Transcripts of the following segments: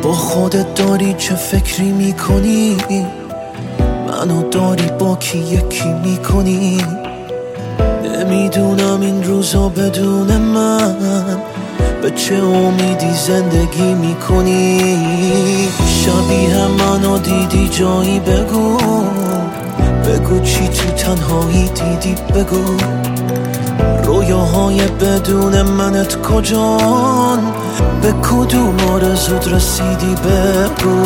با خودت داری چه فکری میکنی؟ منو داری با کی یکی میکنی؟ نمیدونم این روزا بدون من به چه امیدی زندگی میکنی؟ شبیه منو دیدی جایی بگو، بگو چی تو تنهایی دیدی بگو. رویاهای بدون منت کجان؟ به کدوم آرزوت رسیدی بگو.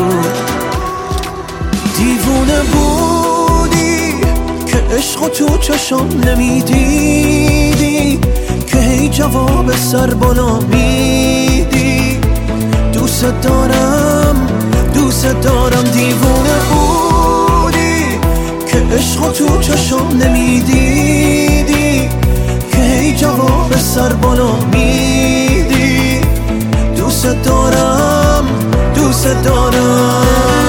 دیوونه بودی که عشقو تو چشم نمیدیدی، که هی جواب سر بالا میدی. دوست دارم دوست دارم. دیوونه بودی که عشقو تو چشم نمیدیدی، که هی جواب سر بالا میدی. دوست دارم دوست دارم.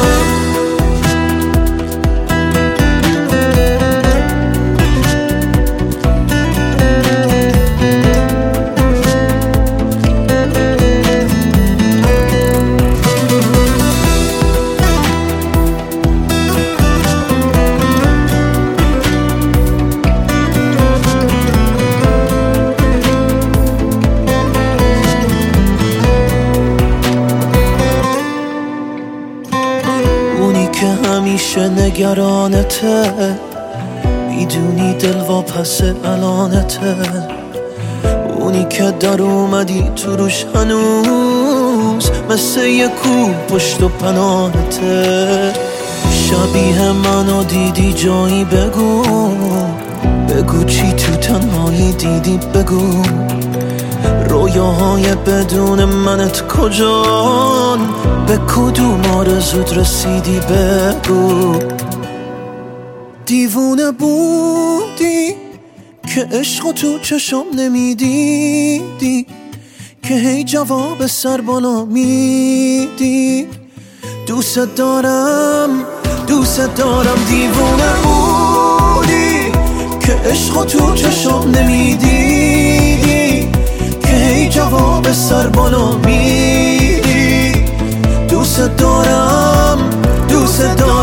که همیشه نگرانته، میدونی دل واپس الانته. اونی که در اومدی تو روش هنوز مثل یه کوه پشت و پناهته. شبیه منو دیدی جایی بگو، بگو چی تو تنهایی دیدی بگو. رویاهای بدون منت کجان؟ به کدوم آرزوت رسیدی بگو. دیوونه بودی که عشقو تو چشم نمیدیدی، که هی جواب سر بالا میدی. دوست دارم دوست دارم. دیوونه بودی که عشقو تو چشم نمیدیدی، که هی جواب سر بالا میدی. دوست دارم دوست دارم.